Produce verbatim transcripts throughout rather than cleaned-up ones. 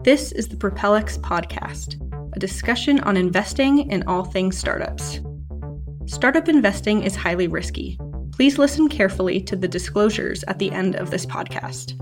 This is the Propellex podcast, a discussion on investing in all things startups. Startup investing is highly risky. Please listen carefully to the disclosures at the end of this podcast.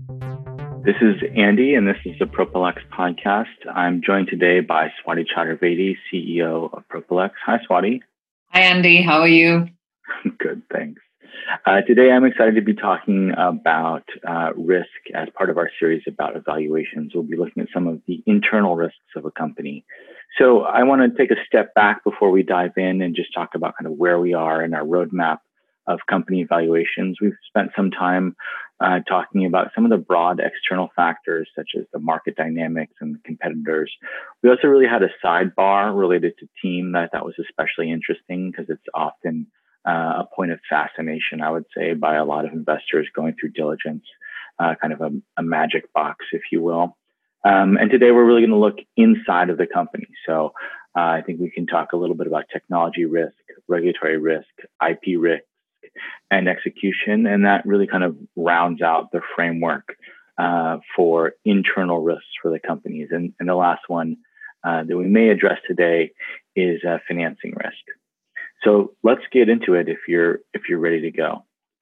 This is Andy, and this is the Propellex podcast. I'm joined today by Swati Chaturvedi, C E O of Propellex. Hi, Swati. Hi, Andy. How are you? Good, thanks. Uh, today, I'm excited to be talking about uh, risk as part of our series about evaluations. We'll be looking at some of the internal risks of a company. So I want to take a step back before we dive in and just talk about kind of where we are in our roadmap of company evaluations. We've spent some time uh, talking about some of the broad external factors, such as the market dynamics and the competitors. We also really had a sidebar related to team that I thought was especially interesting because it's often uh, a point of fascination, I would say, by a lot of investors going through diligence, uh, kind of a, a magic box, if you will. Um, and today we're really going to look inside of the company. So uh, I think we can talk a little bit about technology risk, regulatory risk, I P risk, and execution. And that really kind of rounds out the framework uh, for internal risks for the companies. And, and the last one uh, that we may address today is uh, financing risk. So let's get into it if you're if you're ready to go.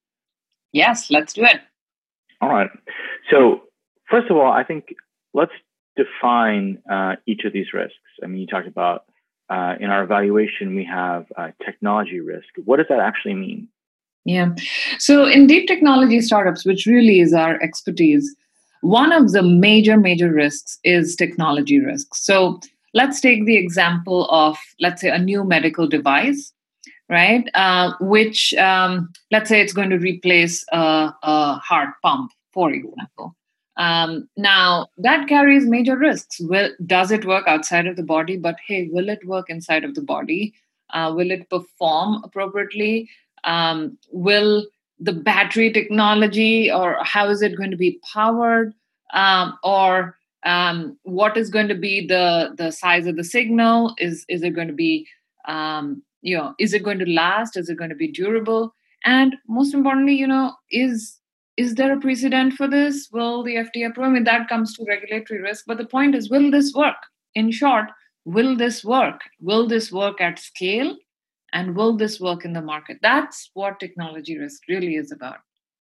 Yes, let's do it. All right. So first of all, I think let's define uh, each of these risks. I mean, you talked about uh, in our evaluation, we have uh, technology risk. What does that actually mean? Yeah. So in deep technology startups, which really is our expertise, one of the major, major risks is technology risk. So let's take the example of, let's say, a new medical device, right? Uh, which, um, let's say it's going to replace a, a heart pump, for example. Um, now, that carries major risks. Will, does it work outside of the body? But hey, will it work inside of the body? Uh, will it perform appropriately? Um, will the battery technology, or how is it going to be powered? Um, or um, what is going to be the, the size of the signal? Is, is it going to be, um, you know, is it going to last? Is it going to be durable? And most importantly, you know, is Is there a precedent for this? Will the F D A approve? I mean, that comes to regulatory risk. But the point is, will this work? In short, will this work? Will this work at scale? And will this work in the market? That's what technology risk really is about.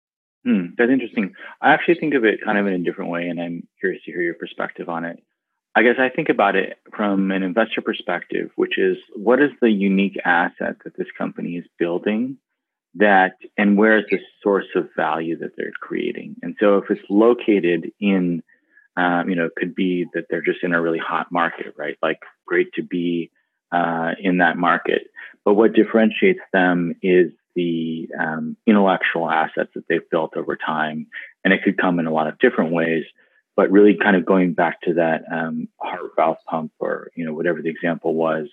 Hmm, that's interesting. I actually think of it kind of in a different way, and I'm curious to hear your perspective on it. I guess I think about it from an investor perspective, which is what is the unique asset that this company is building? That and where is the source of value that they're creating? And so if it's located in, um, you know, it could be that they're just in a really hot market, right? Like great to be uh, in that market. But what differentiates them is the um, intellectual assets that they've built over time. And it could come in a lot of different ways, but really kind of going back to that um, heart valve pump or, you know, whatever the example was,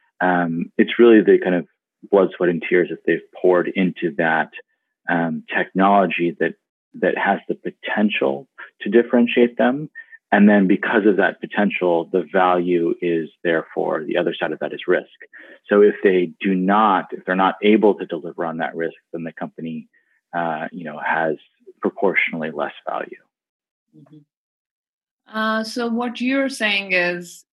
um, it's really the kind of blood, sweat, and tears that they've poured into that um, technology that that has the potential to differentiate them. And then because of that potential, the value is therefore the other side of that is risk. So if they do not, if they're not able to deliver on that risk, then the company, uh, you know, has proportionally less value. Mm-hmm. Uh, so what you're saying is,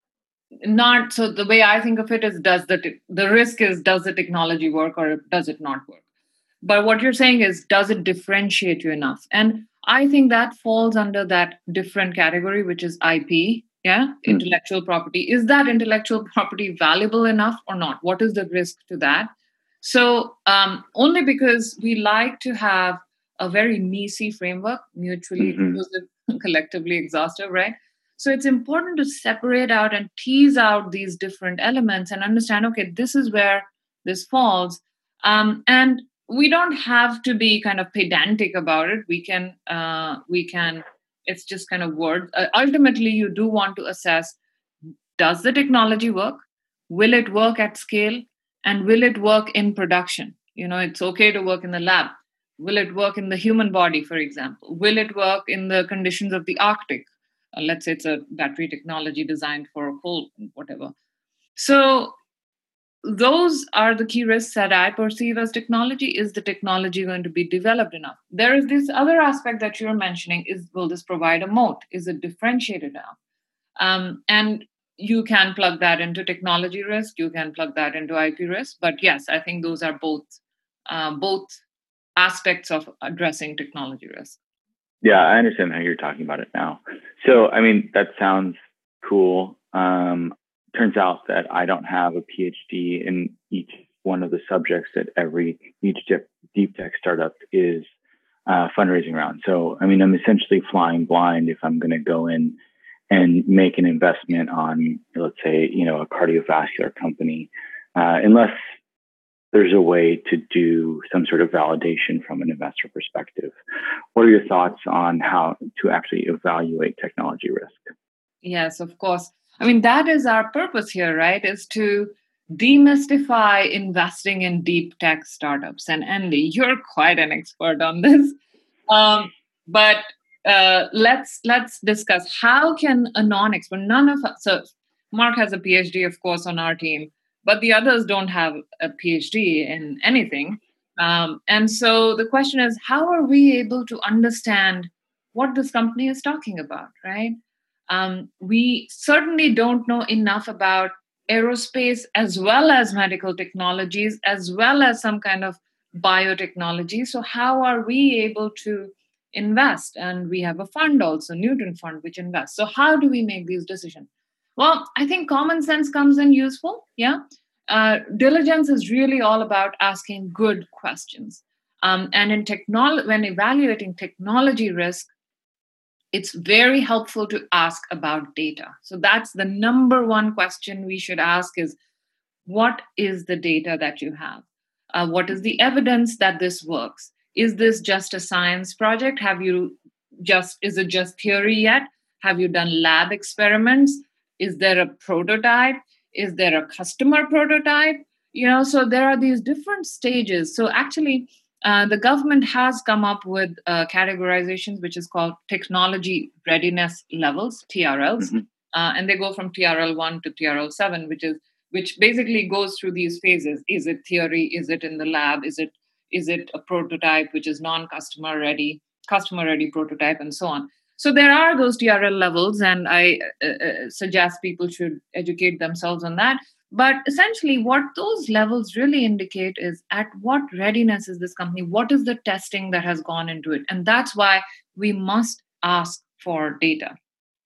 not so the way I think of it is, does the te- the risk is, does the technology work or does it not work? But what you're saying is, does it differentiate you enough? And I think that falls under that different category, which is I P, yeah, mm-hmm. Intellectual property. Is that intellectual property valuable enough or not? What is the risk to that? So um, only because we like to have a very M E C framework, mutually Mm-hmm. exclusive, collectively exhaustive, right? So it's important to separate out and tease out these different elements and understand, okay, this is where this falls. Um, and we don't have to be kind of pedantic about it. We can, uh, we can, it's just kind of word. Uh, ultimately, you do want to assess, does the technology work? Will it work at scale? And will it work in production? You know, it's okay to work in the lab. Will it work in the human body, for example? Will it work in the conditions of the Arctic? Uh, let's say it's a battery technology designed for a cold, whatever. So those are the key risks that I perceive as technology. Is the technology going to be developed enough? There is this other aspect that you're mentioning is, will this provide a moat? Is it differentiated enough? Um, and you can plug that into technology risk. You can plug that into I P risk. But yes, I think those are both uh, both aspects of addressing technology risk. Yeah, I understand how you're talking about it now. So, I mean, that sounds cool. Um, turns out that I don't have a PhD in each one of the subjects that every each deep tech startup is uh, fundraising around. So, I mean, I'm essentially flying blind if I'm going to go in and make an investment on, let's say, you know, a cardiovascular company, uh, unless there's a way to do some sort of validation from an investor perspective. What are your thoughts on how to actually evaluate technology risk? Yes, of course. I mean, that is our purpose here, right? Is to demystify investing in deep tech startups. And Andy, you're quite an expert on this. Um, but uh, let's let's discuss, how can a non-expert, none of us, so Mark has a PhD, of course, on our team, but the others don't have a PhD in anything. Um, and so the question is, how are we able to understand what this company is talking about, right? Um, we certainly don't know enough about aerospace as well as medical technologies, as well as some kind of biotechnology. So how are we able to invest? And we have a fund also, Newton Fund, which invests. So how do we make these decisions? Well, I think common sense comes in useful. Yeah. Uh, diligence is really all about asking good questions. Um, and in technol- when evaluating technology risk, it's very helpful to ask about data. So that's the number one question we should ask is, what is the data that you have? Uh, what is the evidence that this works? Is this just a science project? Have you just, is it just theory yet? Have you done lab experiments? Is there a prototype? Is there a customer prototype? You know, so there are these different stages. So actually, uh, the government has come up with uh, categorizations, which is called technology readiness levels, T R Ls. Mm-hmm. Uh, and they go from T R L one to T R L seven, which is which basically goes through these phases. Is it theory? Is it in the lab? Is it is it a prototype, which is non-customer ready, customer ready prototype, and so on. So there are those T R L levels, and I uh, suggest people should educate themselves on that. But essentially, what those levels really indicate is at what readiness is this company? What is the testing that has gone into it? And that's why we must ask for data.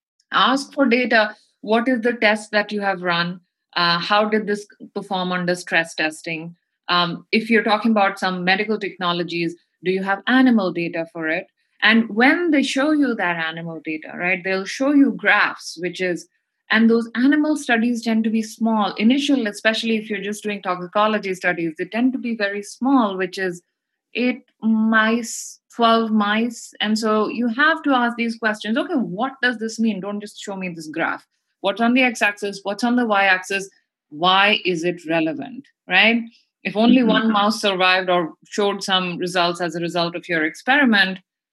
Ask for data. What is the test that you have run? Uh, how did this perform under stress testing? Um, if you're talking about some medical technologies, do you have animal data for it? And when they show you that animal data, right, they'll show you graphs, which is, and those animal studies tend to be small. Initial, especially if you're just doing toxicology studies, they tend to be very small, which is eight mice, twelve mice. And so you have to ask these questions. Okay, what does this mean? Don't just show me this graph. What's on the x-axis? What's on the y-axis? Why is it relevant, right? If only one mouse survived or showed some results as a result of your experiment,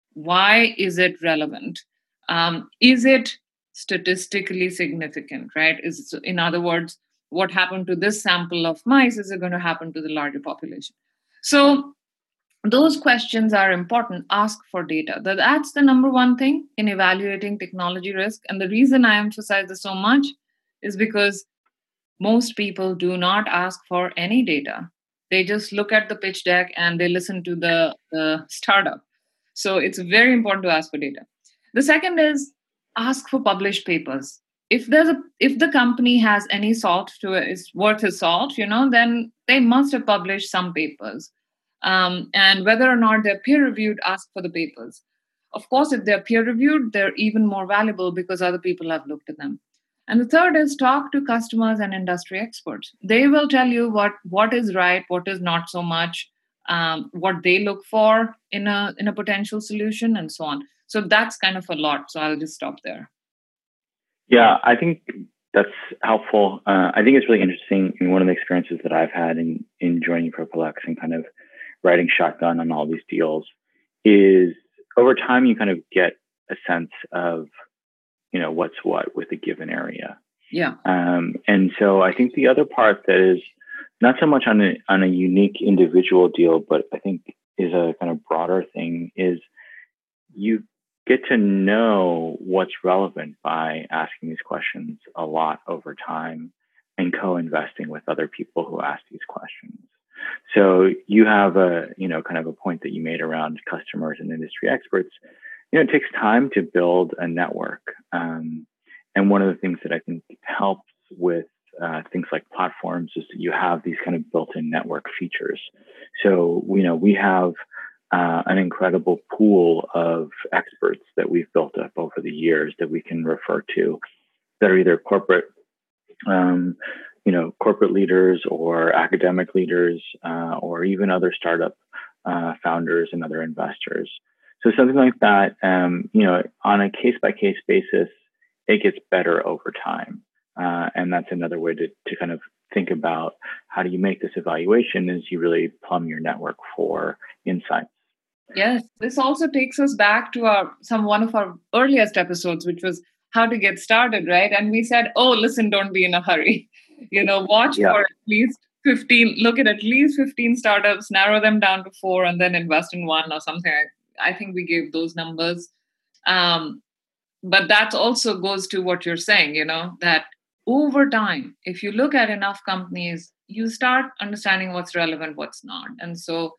why is it relevant? Um, is it statistically significant, right? Is, in other words, what happened to this sample of mice, is it going to happen to the larger population? So those questions are important. Ask for data. That's the number one thing in evaluating technology risk. And the reason I emphasize this so much is because most people do not ask for any data. They just look at the pitch deck and they listen to the, the startup. So it's very important to ask for data. The second is ask for published papers. If there's a if the company has any salt to it, it's worth its salt, you know, then they must have published some papers. Um, and whether or not they're peer-reviewed, ask for the papers. Of course, if they're peer-reviewed, they're even more valuable because other people have looked at them. And the third is talk to customers and industry experts. They will tell you what, what is right, what is not so much, um, what they look for in a in a potential solution, and so on. So that's kind of a lot. So I'll just stop there. Yeah, I think that's helpful. Uh, I think it's really interesting. And one of the experiences that I've had in, in joining Propylex and kind of riding shotgun on all these deals is over time, you kind of get a sense of, you know, what's what with a given area. Yeah. Um, and so I think the other part that is not so much on a on a unique individual deal, but I think is a kind of broader thing, is you get to know what's relevant by asking these questions a lot over time and co-investing with other people who ask these questions. So you have a, you know, kind of a point that you made around customers and industry experts. You know, it takes time to build a network. Um, and one of the things that I think helps with uh, things like platforms is that you have these kind of built-in network features. So, you know, we have uh, an incredible pool of experts that we've built up over the years that we can refer to that are either corporate Um, you know, corporate leaders or academic leaders, uh, or even other startup uh, founders and other investors. So something like that, um, you know, on a case-by-case basis, it gets better over time. Uh, and that's another way to, to kind of think about how do you make this evaluation is you really plumb your network for insights. Yes, this also takes us back to our some one of our earliest episodes, which was how to get started, right? And we said, oh, listen, don't be in a hurry. You know, watch Yeah. for at least fifteen, look at at least fifteen startups, narrow them down to four, and then invest in one or something. I think we gave those numbers. Um, but that also goes to what you're saying, you know, that over time, if you look at enough companies, you start understanding what's relevant, what's not. And so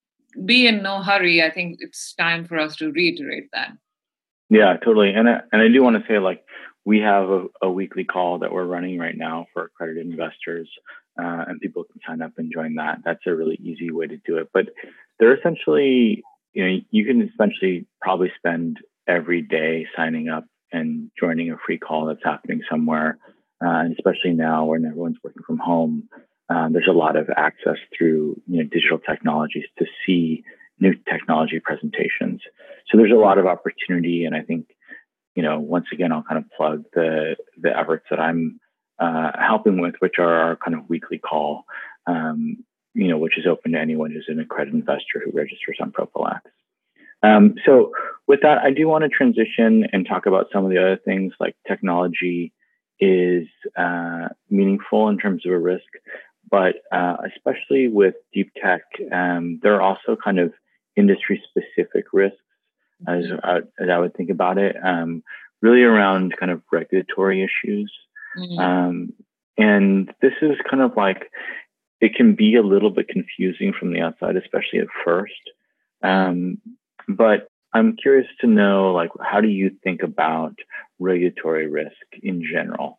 be in no hurry. I think it's time for us to reiterate that. Yeah, totally. And I, and I do want to say, like, we have a, a weekly call that we're running right now for accredited investors, uh, and people can sign up and join that. That's a really easy way to do it. But they're essentially, you know, you can essentially probably spend every day signing up and joining a free call that's happening somewhere. Uh, and especially now when everyone's working from home, um, there's a lot of access through, you know, digital technologies to see new technology presentations. So there's a lot of opportunity. And I think, you know, once again, I'll kind of plug the the efforts that I'm uh, helping with, which are our kind of weekly call, um, you know, which is open to anyone who's an accredited investor who registers on ProPhilX. Um, so with that, I do want to transition and talk about some of the other things, like technology is uh, meaningful in terms of a risk, but uh, especially with deep tech, um, there are also kind of industry-specific risks, as, as I would think about it, um, really around kind of regulatory issues. Mm-hmm. Um, and this is kind of like, it can be a little bit confusing from the outside, especially at first. Um, but I'm curious to know, like, how do you think about regulatory risk in general?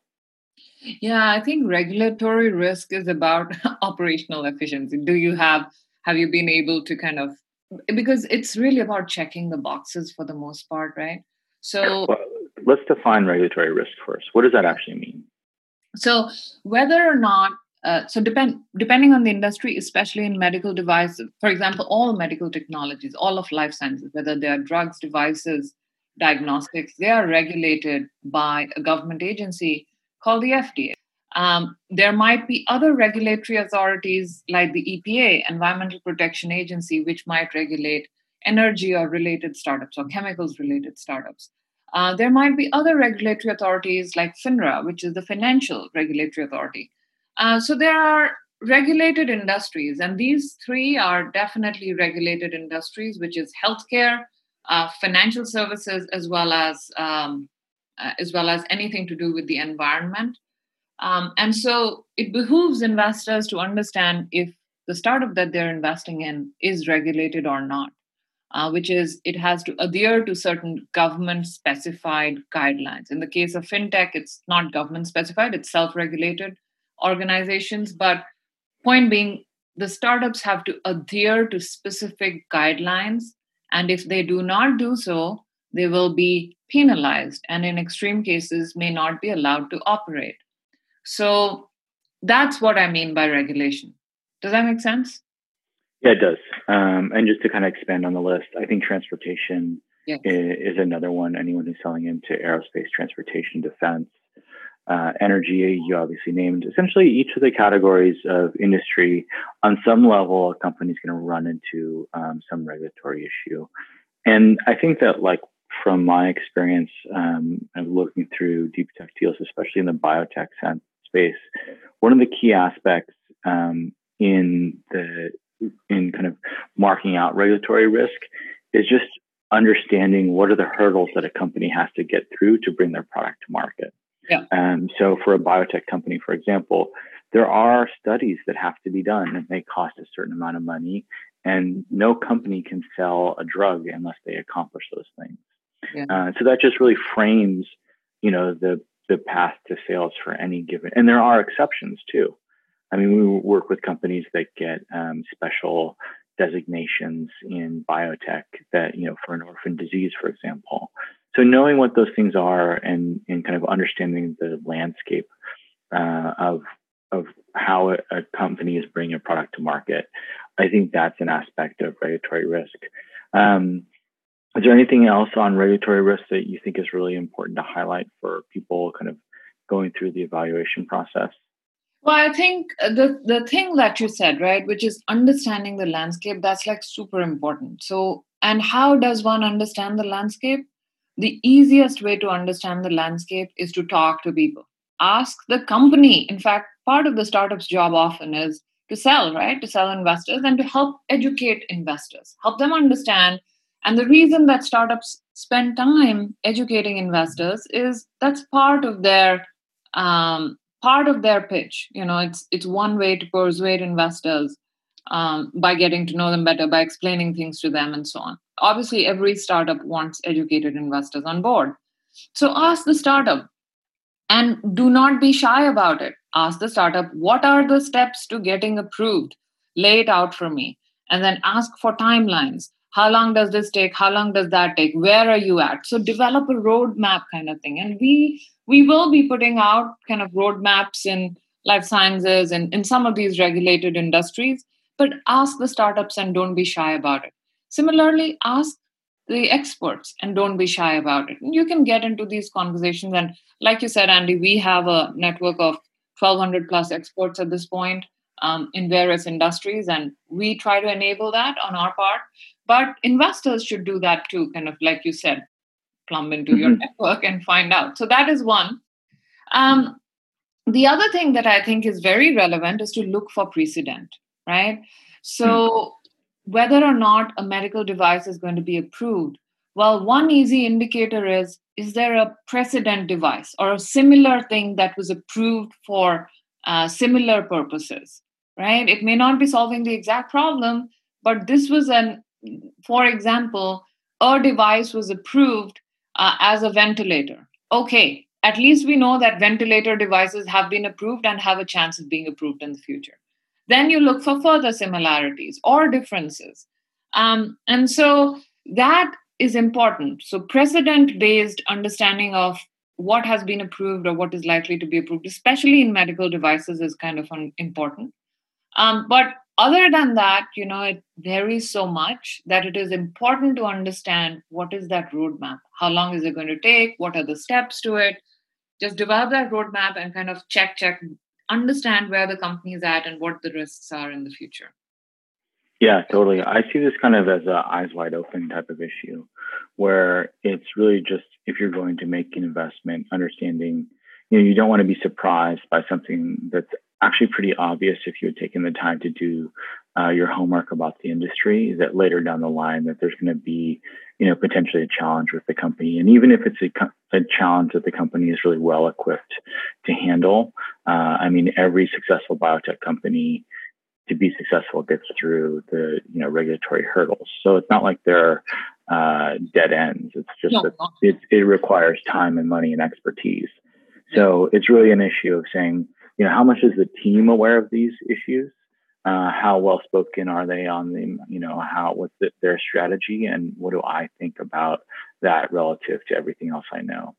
Yeah, I think regulatory risk is about operational efficiency. Do you have, have you been able to kind of, because it's really about checking the boxes for the most part, right? So well, let's define regulatory risk first. What does that actually mean? So whether or not, uh, so depend depending on the industry, especially in medical devices, for example, all medical technologies, all of life sciences, whether they are drugs, devices, diagnostics, they are regulated by a government agency called the F D A. Um, there might be other regulatory authorities like the E P A, Environmental Protection Agency, which might regulate energy or related startups or chemicals related startups. Uh, there might be other regulatory authorities like FINRA, which is the Financial Regulatory Authority. Uh, so there are regulated industries, and these three are definitely regulated industries, which is healthcare, uh, financial services, as well as um, uh, as well as anything to do with the environment. Um, and so it behooves investors to understand if the startup that they're investing in is regulated or not. Uh, which is it has to adhere to certain government-specified guidelines. In the case of fintech, it's not government-specified, it's self-regulated organizations. But point being, the startups have to adhere to specific guidelines. And if they do not do so, they will be penalized and in extreme cases may not be allowed to operate. So that's what I mean by regulation. Does that make sense? Yeah, it does. Um, and just to kind of expand on the list, I think transportation yes. is, is another one. Anyone who's selling into aerospace, transportation, defense, uh, energy, you obviously named. Essentially, each of the categories of industry, on some level, a company's going to run into um, some regulatory issue. And I think that, like, from my experience um, of looking through deep tech deals, especially in the biotech sense, space, one of the key aspects um, in the in kind of marking out regulatory risk is just understanding what are the hurdles that a company has to get through to bring their product to market. Yeah. Um, so for a biotech company, for example, there are studies that have to be done and they cost a certain amount of money, and no company can sell a drug unless they accomplish those things. Yeah. Uh, so that just really frames, you know, the the path to sales for any given, and there are exceptions too. I mean, we work with companies that get um, special designations in biotech that, you know, for an orphan disease, for example. So knowing what those things are and, and kind of understanding the landscape uh, of of how a, a company is bringing a product to market, I think that's an aspect of regulatory risk. Um, is there anything else on regulatory risk that you think is really important to highlight for people kind of going through the evaluation process? Well, I think the, the thing that you said, right, which is understanding the landscape, that's like super important. So, and how does one understand the landscape? The easiest way to understand the landscape is to talk to people. Ask the company. In fact, part of the startup's job often is to sell, right? To sell investors and to help educate investors, help them understand. And the reason that startups spend time educating investors is that's part of their um, part of their pitch. You know, it's it's one way to persuade investors um, by getting to know them better, by explaining things to them, and so on. Obviously, every startup wants educated investors on board. So ask the startup, and do not be shy about it. Ask the startup, what are the steps to getting approved? Lay it out for me. And then ask for timelines. How long does this take? How long does that take? Where are you at? So develop a roadmap kind of thing. And we we will be putting out kind of roadmaps in life sciences and in some of these regulated industries, but ask the startups and don't be shy about it. Similarly, ask the experts and don't be shy about it. And you can get into these conversations. And like you said, Andy, we have a network of twelve hundred plus experts at this point um, in various industries. And we try to enable that on our part. But investors should do that too, kind of like you said, plumb into mm-hmm. your network and find out. So that is one. Um, the other thing that I think is very relevant is to look for precedent, right? So mm-hmm. whether or not a medical device is going to be approved, well, one easy indicator is, is there a precedent device or a similar thing that was approved for uh, similar purposes, right? It may not be solving the exact problem, but this was an, for example, a device was approved uh, as a ventilator. Okay, at least we know that ventilator devices have been approved and have a chance of being approved in the future. Then you look for further similarities or differences. Um, and so that is important. So precedent-based understanding of what has been approved or what is likely to be approved, especially in medical devices, is kind of un- important. Um, but other than that, you know, it varies so much that it is important to understand what is that roadmap? How long is it going to take? What are the steps to it? Just develop that roadmap and kind of check, check, understand where the company is at and what the risks are in the future. Yeah, totally. I see this kind of as a eyes wide open type of issue where it's really just, if you're going to make an investment, understanding, you know, you don't want to be surprised by something that's actually pretty obvious if you had taken the time to do uh, your homework about the industry, that later down the line that there's going to be, you know, potentially a challenge with the company. And even if it's a, a challenge that the company is really well equipped to handle, uh, I mean, every successful biotech company to be successful gets through the, you know, regulatory hurdles. So it's not like they're uh, dead ends. It's just no. that it, it requires time and money and expertise. So it's really an issue of saying, you know, how much is the team aware of these issues? Uh, how well spoken are they on them? You know, how what's the, their strategy, and what do I think about that relative to everything else I know?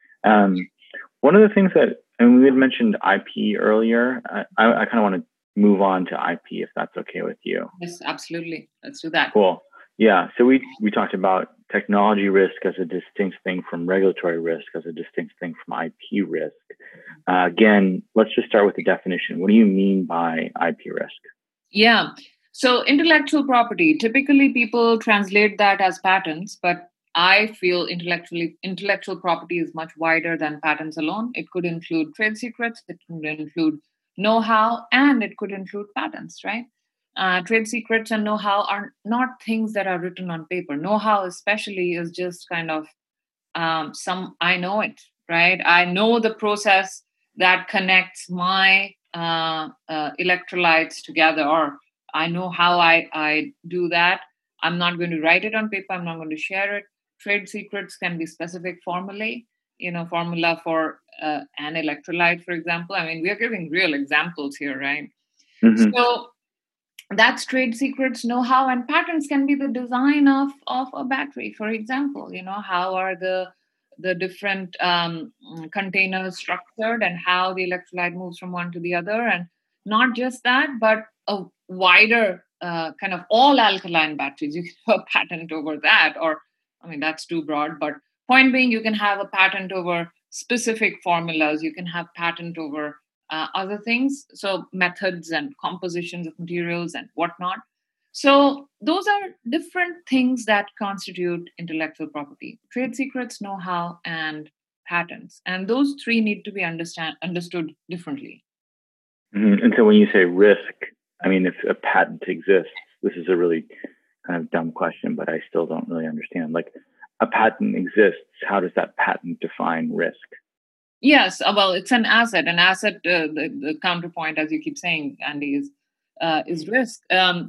Um, one of the things that, and we had mentioned I P earlier. I, I kind of want to move on to I P if that's okay with you. Yes, absolutely. Let's do that. Cool. Yeah. So we we talked about technology risk as a distinct thing from regulatory risk as a distinct thing from I P risk. Uh, again, let's just start with the definition. What do you mean by I P risk? Yeah. So intellectual property, typically people translate that as patents, but I feel intellectually intellectual property is much wider than patents alone. It could include trade secrets. It could include know-how, and it could include patents, right? Uh, trade secrets and know-how are not things that are written on paper. Know-how, especially, is just kind of um, some, I know it, right? I know the process that connects my uh, uh, electrolytes together, or I know how I, I do that. I'm not going to write it on paper. I'm not going to share it. Trade secrets can be specific formulae, you know, formula for uh, an electrolyte, for example. I mean, we are giving real examples here, right? Mm-hmm. So that's trade secrets, know-how, and patents can be the design of, of a battery, for example. You know, how are the the different um, containers structured and how the electrolyte moves from one to the other. And not just that, but a wider uh, kind of all alkaline batteries. You can have a patent over that, or, I mean, that's too broad, but point being, you can have a patent over specific formulas. You can have patent over uh, other things, so methods and compositions of materials and whatnot. So those are different things that constitute intellectual property: trade secrets, know-how, and patents. And those three need to be understand understood differently. Mm-hmm. And so when you say risk, I mean, if a patent exists, this is a really kind of dumb question, but I still don't really understand. Like, a patent exists, how does that patent define risk? Yes, uh, well, it's an asset. An asset, uh, the, the counterpoint, as you keep saying, Andy, is uh, is risk. Um,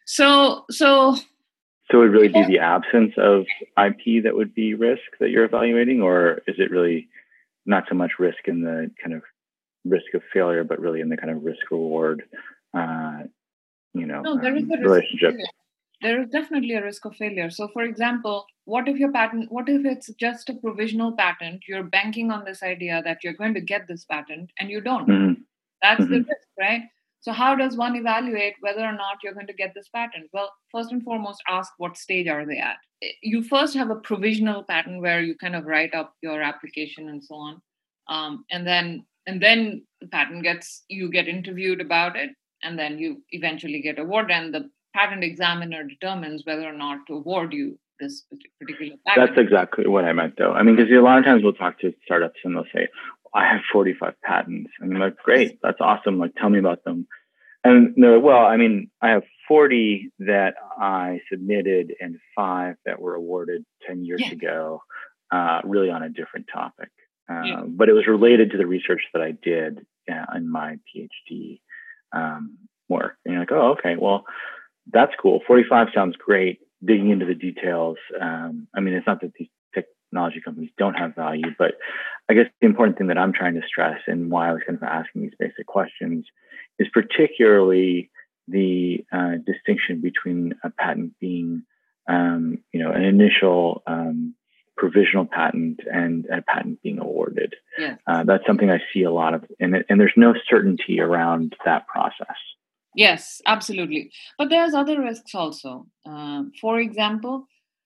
so, so, so it would really be the absence of I P that would be risk that you're evaluating, or is it really not so much risk in the kind of risk of failure, but really in the kind of risk reward, uh, you know, no, there is um, a risk relationship? There is definitely a risk of failure. So, for example, what if your patent, what if it's just a provisional patent? You're banking on this idea that you're going to get this patent and you don't. Mm-hmm. That's mm-hmm. the risk, right? So, how does one evaluate whether or not you're going to get this patent? Well, first and foremost, ask what stage are they at. You first have a provisional patent where you kind of write up your application and so on, um, and then and then the patent gets you get interviewed about it, and then you eventually get awarded, and the patent examiner determines whether or not to award you this particular patent. That's exactly what I meant, though. I mean, because a lot of times we'll talk to startups and they'll say, I have forty-five patents. And I'm like, great, that's awesome. Like, tell me about them. And they're like, well, I mean, I have forty that I submitted and five that were awarded ten years yeah. ago, uh, really on a different topic. Uh, yeah. But it was related to the research that I did uh, in my PhD um, work. And you're like, oh, okay, well, that's cool. forty-five sounds great. Digging into the details. Um, I mean, it's not that these technology companies don't have value, but I guess the important thing that I'm trying to stress, and why I was kind of asking these basic questions, is particularly the uh, distinction between a patent being, um, you know, an initial um, provisional patent and a patent being awarded. Yeah. Uh, that's something I see a lot of, and, and there's no certainty around that process. Yes, absolutely. But there's other risks also. Uh, for example,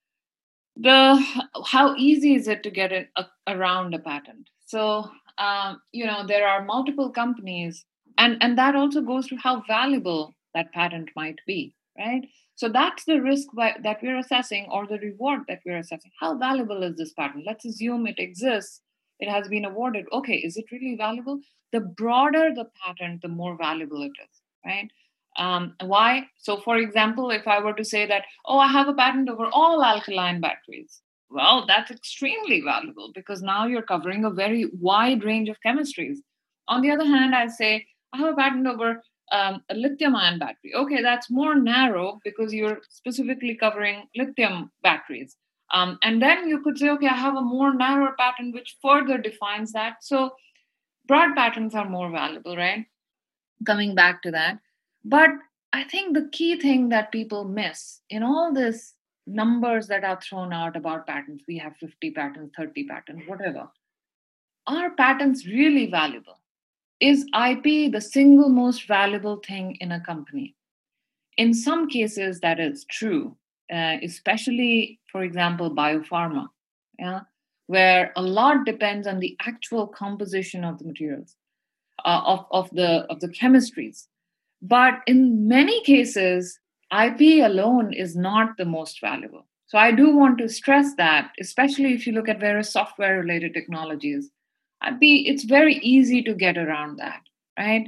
the how easy is it to get it a, around a patent? So, um, you know, there are multiple companies, and, and that also goes to how valuable that patent might be, right? So that's the risk by, that we're assessing, or the reward that we're assessing. How valuable is this patent? Let's assume it exists. It has been awarded. Okay, is it really valuable? The broader the patent, the more valuable it is, right? Um, why? So, for example, if I were to say that, oh, I have a patent over all alkaline batteries, well, that's extremely valuable because now you're covering a very wide range of chemistries. On the other hand, I say, I have a patent over um, a lithium-ion battery. Okay, that's more narrow because you're specifically covering lithium batteries. Um, and then you could say, okay, I have a more narrow patent which further defines that. So, broad patents are more valuable, right? Coming back to that. But I think the key thing that people miss in all this numbers that are thrown out about patents, we have fifty patents, thirty patents, whatever. Are patents really valuable? Is I P the single most valuable thing in a company? In some cases, that is true, uh, especially, for example, biopharma, yeah, where a lot depends on the actual composition of the materials, uh, of, of, the, of the chemistries. But in many cases, I P alone is not the most valuable. So I do want to stress that, especially if you look at various software-related technologies, I P, it's very easy to get around that, right?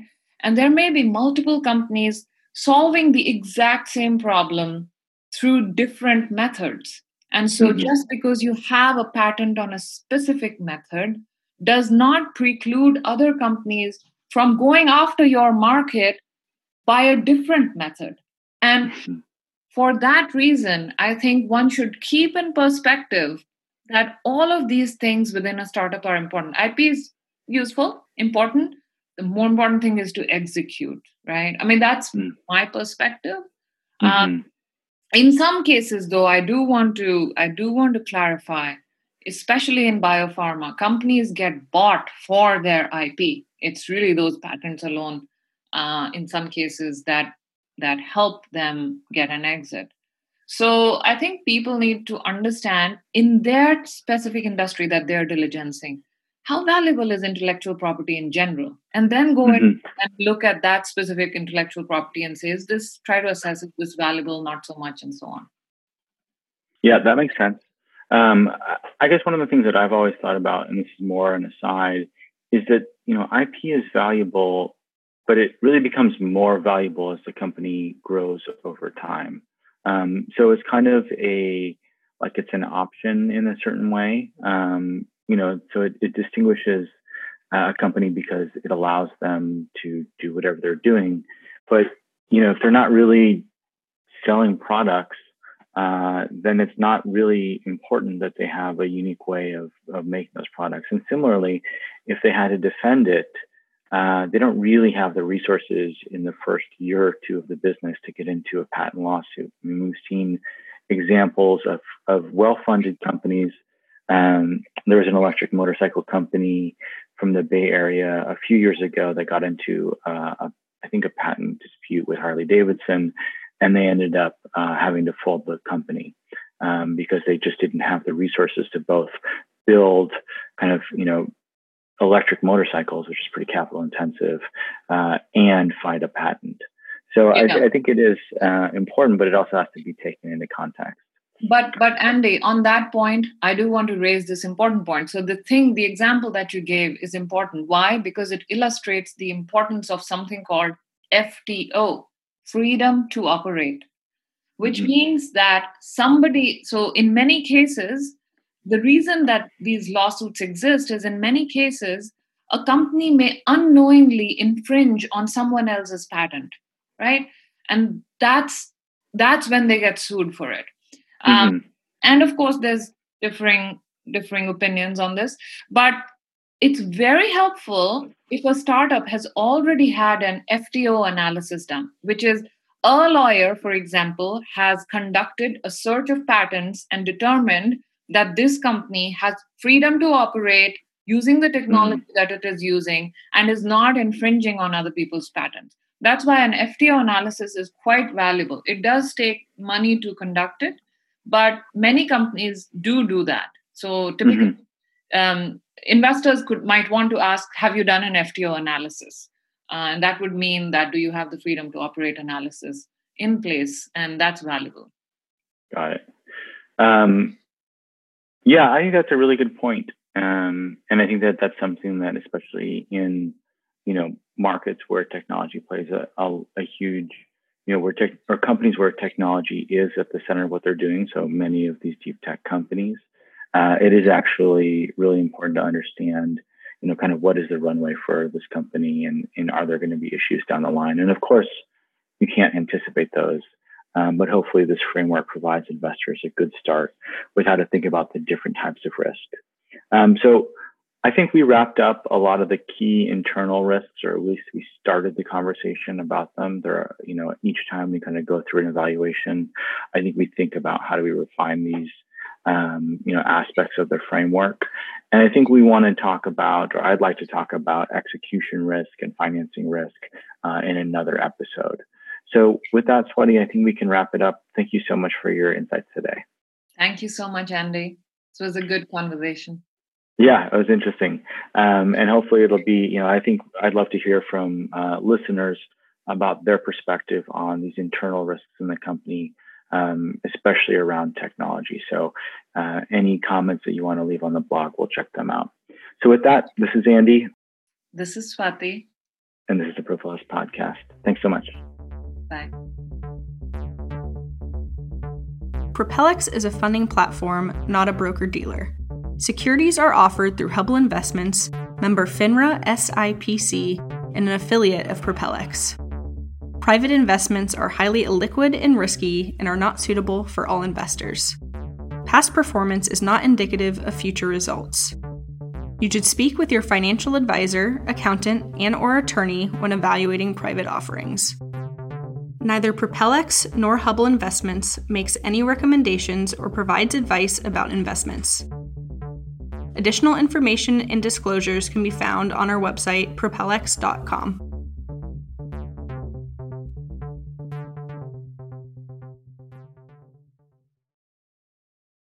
And there may be multiple companies solving the exact same problem through different methods. And so mm-hmm. just because you have a patent on a specific method does not preclude other companies from going after your market by a different method. And mm-hmm. for that reason, I think one should keep in perspective that all of these things within a startup are important. I P is useful, important. The more important thing is to execute, right? I mean, that's mm. my perspective. Mm-hmm. Um, in some cases, though, I do want to I do want to clarify, especially in biopharma, companies get bought for their I P. It's really those patents alone, uh, in some cases, that that help them get an exit. So I think people need to understand in their specific industry that they're diligencing, how valuable is intellectual property in general? And then go mm-hmm. in and look at that specific intellectual property and say, is this, try to assess, is this valuable, not so much, and so on. Yeah, that makes sense. Um, I guess one of the things that I've always thought about, and this is more an aside, is that, you know, I P is valuable, but it really becomes more valuable as the company grows over time. Um, so it's kind of a, like it's an option in a certain way. Um, you know, so it, it distinguishes uh, a company because it allows them to do whatever they're doing. But, you know, if they're not really selling products, uh, then it's not really important that they have a unique way of, of making those products. And similarly, if they had to defend it, uh, they don't really have the resources in the first year or two of the business to get into a patent lawsuit. I mean, we've seen examples of, of well-funded companies. Um, there was an electric motorcycle company from the Bay Area a few years ago that got into, uh, a, I think, a patent dispute with Harley Davidson, and they ended up uh, having to fold the company um, because they just didn't have the resources to both build kind of, you know, electric motorcycles, which is pretty capital intensive, uh, and find a patent. So I, I think it is uh, important, but it also has to be taken into context. But, but Andy, on that point, I do want to raise this important point. So the thing, the example that you gave is important. Why? Because it illustrates the importance of something called F T O, freedom to operate, which mm-hmm. means that somebody, so in many cases, the reason that these lawsuits exist is in many cases, a company may unknowingly infringe on someone else's patent, right? And that's that's when they get sued for it. Mm-hmm. Um, and of course, there's differing differing opinions on this, but it's very helpful if a startup has already had an F T O analysis done, which is a lawyer, for example, has conducted a search of patents and determined that this company has freedom to operate using the technology mm. that it is using and is not infringing on other people's patents. That's why an F T O analysis is quite valuable. It does take money to conduct it, but many companies do do that. So typically, mm-hmm. um, investors could might want to ask, have you done an F T O analysis? Uh, and that would mean that do you have the freedom to operate analysis in place? And that's valuable. Got it. Um, Yeah, I think that's a really good point. Um, and I think that that's something that, especially in, you know, markets where technology plays a, a, a huge, you know, where tech or companies where technology is at the center of what they're doing. So many of these deep tech companies, uh, it is actually really important to understand, you know, kind of what is the runway for this company, and, and are there going to be issues down the line? And of course, you can't anticipate those. Um, but hopefully this framework provides investors a good start with how to think about the different types of risk. Um, so I think we wrapped up a lot of the key internal risks, or at least we started the conversation about them. There are, you know, each time we kind of go through an evaluation, I think we think about how do we refine these, um, you know, aspects of the framework. And I think we want to talk about, or I'd like to talk about execution risk and financing risk uh, in another episode. So with that, Swati, I think we can wrap it up. Thank you so much for your insights today. Thank you so much, Andy. This was a good conversation. Yeah, it was interesting. Um, and hopefully it'll be, you know, I think I'd love to hear from uh, listeners about their perspective on these internal risks in the company, um, especially around technology. So uh, any comments that you want to leave on the blog, we'll check them out. So with that, this is Andy. This is Swati. And this is the Propel X Podcast. Thanks so much. Bye. Propel X is a funding platform, not a broker-dealer. Securities are offered through Hubble Investments, member FINRA S I P C, and an affiliate of Propel X. Private investments are highly illiquid and risky and are not suitable for all investors. Past performance is not indicative of future results. You should speak with your financial advisor, accountant, and or attorney when evaluating private offerings. Neither Propel X nor Hubble Investments makes any recommendations or provides advice about investments. Additional information and disclosures can be found on our website, propel x dot com.